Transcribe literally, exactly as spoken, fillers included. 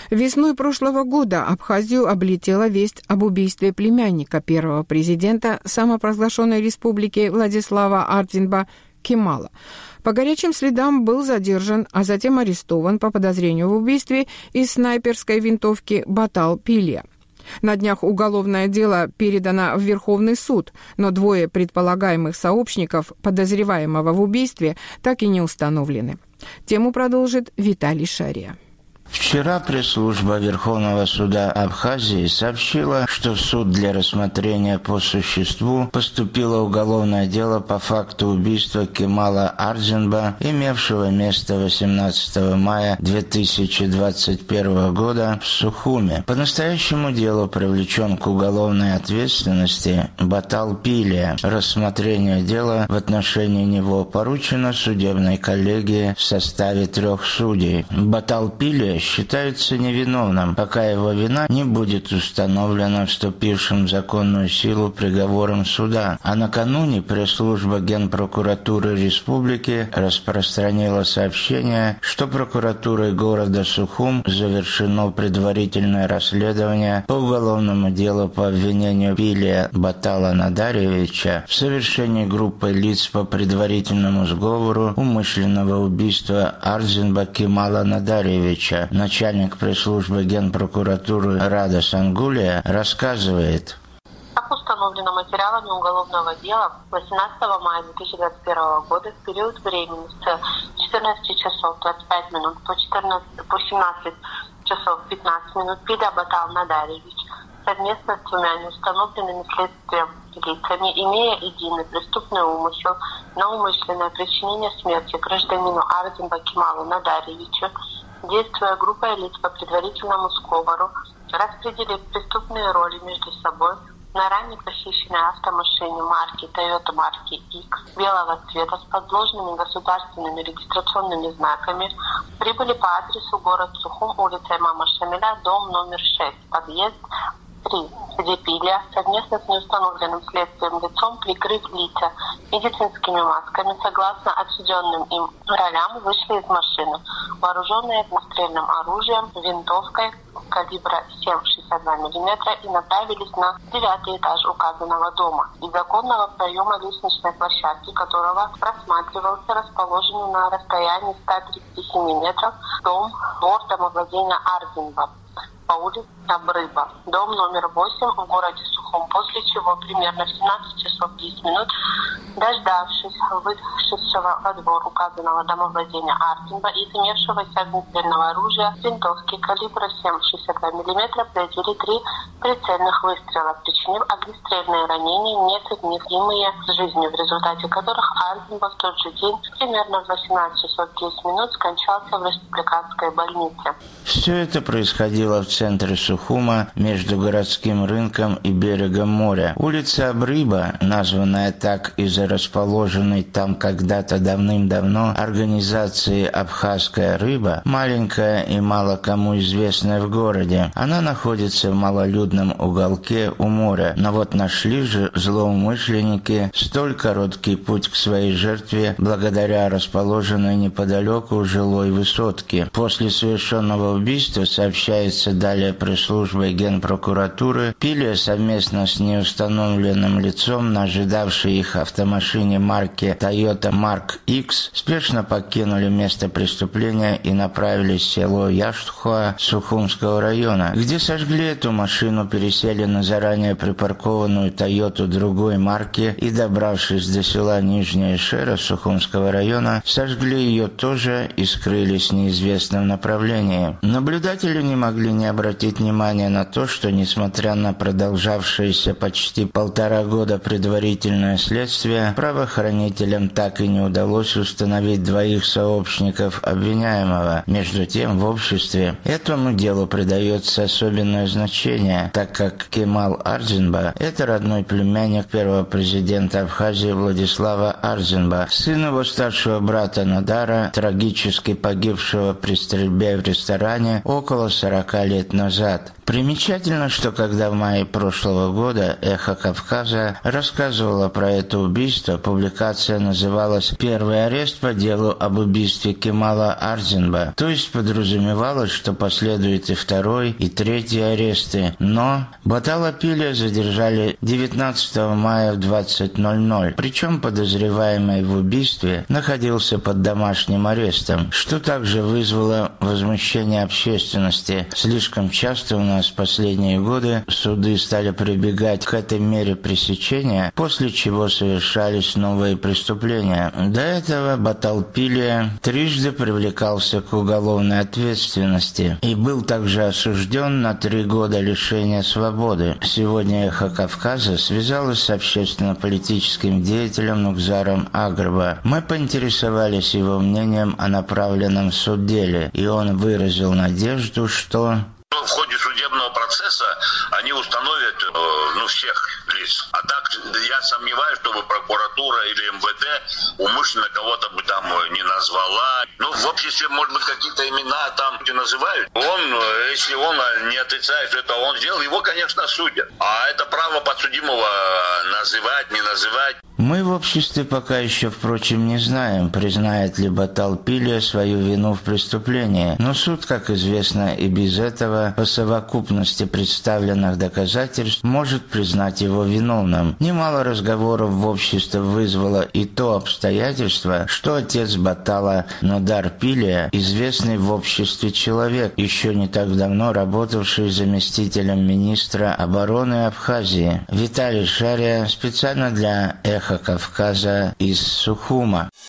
Весной прошлого года Абхазию облетела весть об убийстве племянника первого президента самопровозглашенной республики Владислава Ардзинба Кемала. По горячим следам был задержан, а затем арестован по подозрению в убийстве из снайперской винтовки Батал Пилия. На днях уголовное дело передано в Верховный суд, но двое предполагаемых сообщников подозреваемого в убийстве так и не установлены. Тему продолжит Виталий Шария. Вчера пресс-служба Верховного суда Абхазии сообщила, что в суд для рассмотрения по существу поступило уголовное дело по факту убийства Кемала Ардзинба, имевшего место восемнадцатого мая две тысячи двадцать первого года в Сухуме. По настоящему делу привлечен к уголовной ответственности Батал Пилия. Рассмотрение дела в отношении него поручено судебной коллегии в составе трех судей. Батал Пилия считается невиновным, пока его вина не будет установлена вступившим в законную силу приговором суда. А накануне пресс-служба Генпрокуратуры Республики распространила сообщение, что прокуратурой города Сухум завершено предварительное расследование по уголовному делу по обвинению Пилия Батала Надариевича в совершении группой лиц по предварительному сговору умышленного убийства Ардзинба Кемала Надариевича. Начальник пресс-службы Генпрокуратуры Рада Сангулия рассказывает. Как установлено материалами уголовного дела, восемнадцатого мая две тысячи двадцать первого года в период времени с четырнадцати часов двадцать пять минут по, четырнадцать, по семнадцать часов пятнадцать минут Пилия Батал Надариевич совместно с двумя неустановленными следствием лицами, имея единый преступный умысел на умышленное причинение смерти гражданину Ардзинба Кемалу Надариевичу, действуя группой лиц по предварительному сговору, распределив преступные роли между собой на ранее похищенной автомашине марки Toyota марки X белого цвета с подложными государственными регистрационными знаками, прибыли по адресу город Сухум, улица Имама Шамиля, дом номер шесть, подъезд три, где Пилия совместно с неустановленным следствием лицом, прикрыв лица медицинскими масками, согласно отведенным им ролям, вышли из машины, вооруженные огнестрельным оружием, винтовкой калибра семь шестьдесят два миллиметра, и направились на девятый этаж указанного дома, из законного проема лестничной площадки которого просматривался расположенный на расстоянии ста тридцати семи метров дом, двор домовладения Ардзинба по улице Абрыба, дом номер восемь в городе Сухум, после чего примерно в семнадцать часов десять минут, дождавшись вышедшего во двор указанного домовладения Ардзинба и имевшегося огнестрельного оружия винтовки калибра семь шестьдесят два миллиметра, произвели три прицельных выстрела, причинив огнестрельные ранения, несовместимые с жизнью, в результате которых Ардзинба в тот же день, примерно в восемнадцать часов десять минут, скончался в республиканской больнице. Все это происходило в центре Сухума, между городским рынком и берегом моря. Улица Абрыба, названная так из-за расположенной там когда-то давным-давно организации «Абхазская рыба», маленькая и мало кому известная в городе. Она находится в малолюдном уголке у моря, но вот нашли же злоумышленники столь короткий путь к своей жертве благодаря расположенной неподалеку жилой высотке. После совершенного убийства, сообщается далее пресс-службой Генпрокуратуры, Пилия совместно с неустановленным лицом на ожидавшей их автомашине марки Toyota марк X спешно покинули место преступления и направились в село Яштхуа Сухумского района, где сожгли эту машину, пересели на заранее припаркованную Toyota другой марки и, добравшись до села Нижняя Шера Сухумского района, сожгли ее тоже и скрылись в неизвестном направлении. Наблюдатели не могли не обратить внимания на то, что, несмотря на продолжавшееся почти полтора года предварительное следствие, правоохранителям так и не удалось установить двоих сообщников обвиняемого. Между тем, в обществе этому делу придается особенное значение, так как Кемал Ардзинба – это родной племянник первого президента Абхазии Владислава Ардзинба, сын его старшего брата Надара, трагически погибшего при стрельбе в ресторане около сорока лет назад. Примечательно, что когда в мае прошлого года «Эхо Кавказа» рассказывало про это убийство, убийства публикация называлась «Первый арест по делу об убийстве Кемала Ардинба», то есть подразумевалось, что последует и второй, и третий аресты. Но Батала Пилия задержали девятнадцатого мая в двадцать ноль ноль, причем подозреваемый в убийстве находился под домашним арестом, что также вызвало возмущение общественности. Слишком часто у нас в последние годы суды стали прибегать к этой мере пресечения, после чего совершались новые преступления. До этого Батал Пилия трижды привлекался к уголовной ответственности и был также осужден на три года лишения свободы. Сегодня «Эхо Кавказа» связалось с общественно-политическим деятелем Нукзаром Агрба. Мы поинтересовались его мнением о направленном в суд деле, и он выразил надежду, что... В ходе судебного процесса они установят э, ну, всех лиц. А так я сомневаюсь, чтобы прокуратура или эм вэ дэ умышленно кого-то бы там не назвала. Ну, в обществе, может быть, какие-то имена там не называют. Он, если он не отрицает, что это он сделал, его, конечно, судят. А это право подсудимого называть, не называть. Мы в обществе пока еще, впрочем, не знаем, признает ли Батал Пилия свою вину в преступлении. Но суд, как известно, и без этого, по совокупности представленных доказательств, может признать его виновным. Немало разговоров в обществе вызвало и то обстоятельство, что отец Батала, Нодар Пилия, известный в обществе человек, еще не так давно работавший заместителем министра обороны Абхазии. Виталий Шария специально для «Эхо Кавказа» из Сухума.